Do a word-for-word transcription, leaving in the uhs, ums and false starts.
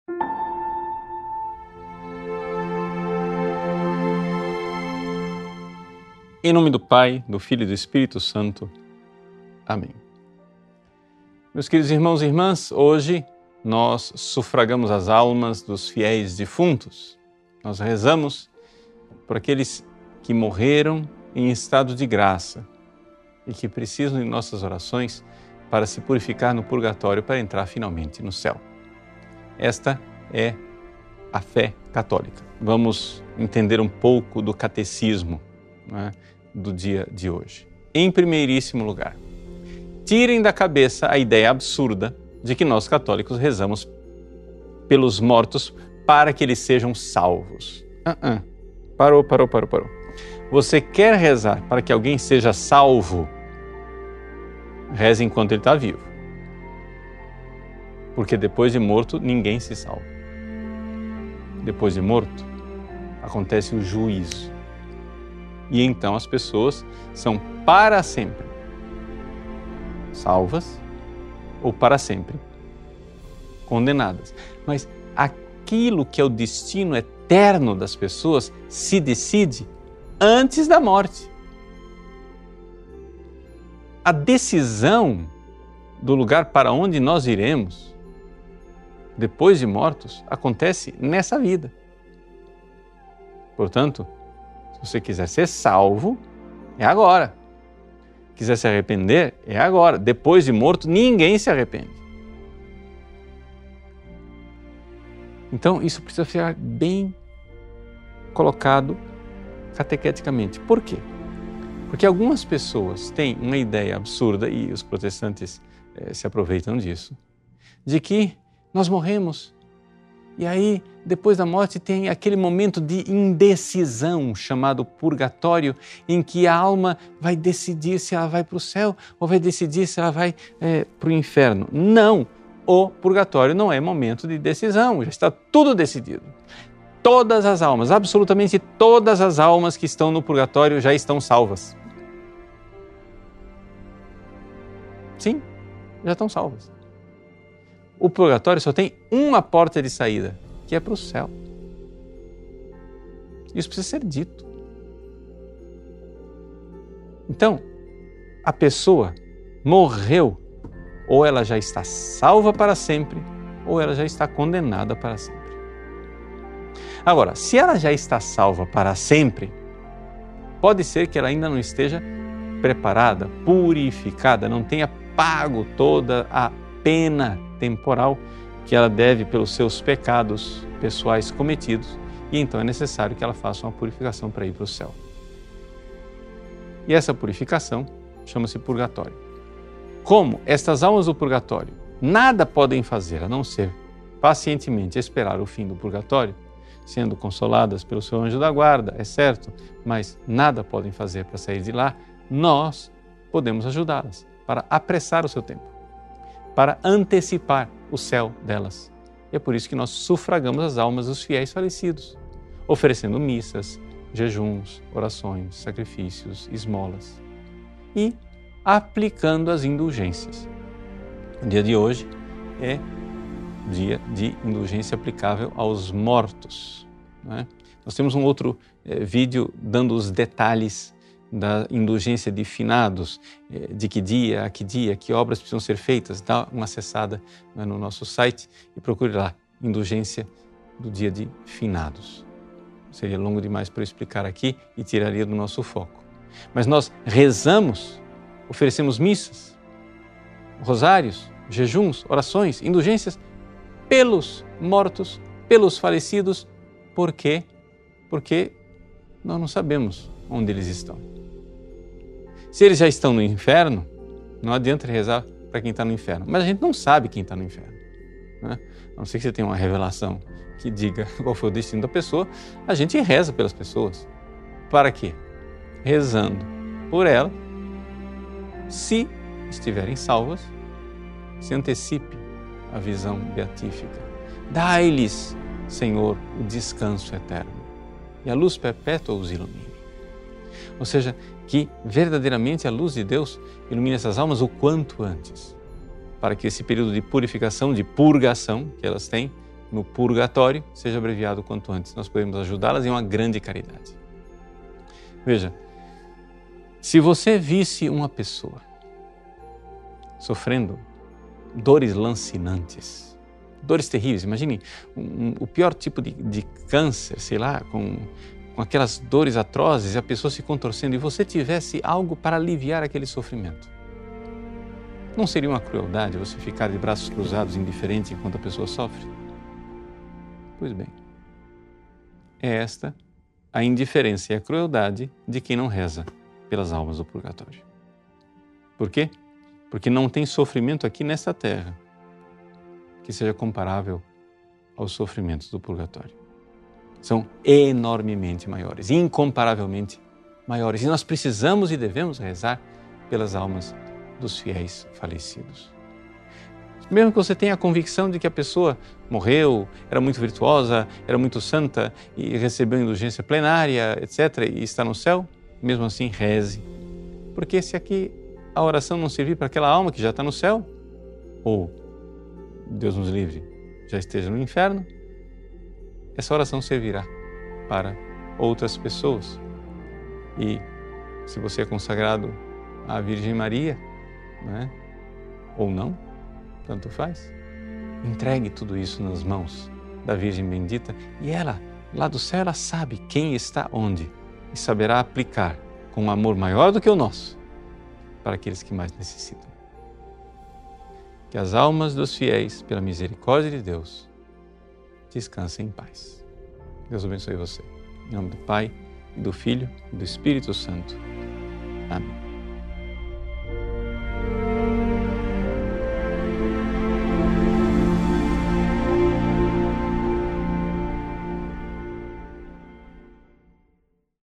Em nome do Pai, do Filho e do Espírito Santo. Amém. Meus queridos irmãos e irmãs, hoje nós sufragamos as almas dos fiéis defuntos. Nós rezamos por aqueles que morreram em estado de graça e que precisam de nossas orações para se purificar no purgatório para entrar finalmente no céu. Esta é a fé católica. Vamos entender um pouco do catecismo, né, do dia de hoje. Em primeiríssimo lugar, tirem da cabeça a ideia absurda de que nós católicos rezamos pelos mortos para que eles sejam salvos. Uh-uh. Parou, parou, parou, parou. Você quer rezar para que alguém seja salvo? Reze enquanto ele está vivo. Porque depois de morto, ninguém se salva. Depois de morto, acontece o juízo. E então as pessoas são para sempre salvas ou para sempre condenadas. Mas aquilo que é o destino eterno das pessoas se decide antes da morte. A decisão do lugar para onde nós iremos depois de mortos acontece nessa vida. Portanto, se você quiser ser salvo, é agora. Quiser se arrepender, é agora. Depois de morto, ninguém se arrepende. Então, isso precisa ficar bem colocado catequeticamente. Por quê? Porque algumas pessoas têm uma ideia absurda, e os protestantes eh, se aproveitam disso, de que nós morremos e aí, depois da morte, tem aquele momento de indecisão chamado purgatório, em que a alma vai decidir se ela vai para o céu ou vai decidir se ela vai é, para o inferno. Não! O purgatório não é momento de decisão, já está tudo decidido. Todas as almas, absolutamente todas as almas que estão no purgatório já estão salvas. Sim, já estão salvas. O purgatório só tem uma porta de saída, que é para o céu. Isso precisa ser dito. Então, a pessoa morreu, ou ela já está salva para sempre, ou ela já está condenada para sempre. Agora, se ela já está salva para sempre, pode ser que ela ainda não esteja preparada, purificada, não tenha pago toda a pena temporal que ela deve pelos seus pecados pessoais cometidos, e então é necessário que ela faça uma purificação para ir para o céu. E essa purificação chama-se purgatório. Como estas almas do purgatório nada podem fazer a não ser pacientemente esperar o fim do purgatório, sendo consoladas pelo seu anjo da guarda, é certo, mas nada podem fazer para sair de lá, nós podemos ajudá-las para apressar o seu tempo, para antecipar o céu delas. E é por isso que nós sufragamos as almas dos fiéis falecidos, oferecendo missas, jejuns, orações, sacrifícios, esmolas e aplicando as indulgências. O dia de hoje é dia de indulgência aplicável aos mortos, né? Nós temos um outro eh, vídeo dando os detalhes da indulgência de finados, de que dia, a que dia, que obras precisam ser feitas. Dá uma acessada no nosso site e procure lá, indulgência do dia de finados. Seria longo demais para eu explicar aqui e tiraria do nosso foco. Mas nós rezamos, oferecemos missas, rosários, jejuns, orações, indulgências pelos mortos, pelos falecidos. Por quê? Porque nós não sabemos onde eles estão. Se eles já estão no inferno, não adianta rezar para quem está no inferno. Mas a gente não sabe quem está no inferno, né? A não ser que você tenha uma revelação que diga qual foi o destino da pessoa, a gente reza pelas pessoas. Para quê? Rezando por ela, se estiverem salvas, se antecipe a visão beatífica. Dai-lhes, Senhor, o descanso eterno e a luz perpétua os ilumine. Ou seja, que verdadeiramente a luz de Deus ilumine essas almas o quanto antes, para que esse período de purificação, de purgação que elas têm, no purgatório seja abreviado o quanto antes. Nós podemos ajudá-las em uma grande caridade. Veja, se você visse uma pessoa sofrendo dores lancinantes, dores terríveis, imagine um, um, o pior tipo de, de câncer, sei lá, com, com aquelas dores atrozes e a pessoa se contorcendo, e você tivesse algo para aliviar aquele sofrimento. Não seria uma crueldade você ficar de braços cruzados, indiferente enquanto a pessoa sofre? Pois bem, é esta a indiferença e a crueldade de quem não reza pelas almas do purgatório. Por quê? Porque não tem sofrimento aqui nesta terra que seja comparável aos sofrimentos do purgatório. São enormemente maiores, incomparavelmente maiores. E nós precisamos e devemos rezar pelas almas dos fiéis falecidos. Mesmo que você tenha a convicção de que a pessoa morreu, era muito virtuosa, era muito santa e recebeu indulgência plenária, etcétera, e está no céu, mesmo assim reze. Porque se aqui a oração não servir para aquela alma que já está no céu, ou, Deus nos livre, já esteja no inferno, essa oração servirá para outras pessoas. E se você é consagrado à Virgem Maria, né, ou não, tanto faz, entregue tudo isso nas mãos da Virgem Bendita e ela, lá do céu, ela sabe quem está onde e saberá aplicar com um amor maior do que o nosso para aqueles que mais necessitam. Que as almas dos fiéis, pela misericórdia de Deus, descansem em paz. Deus abençoe você. Em nome do Pai, e do Filho e do Espírito Santo. Amém.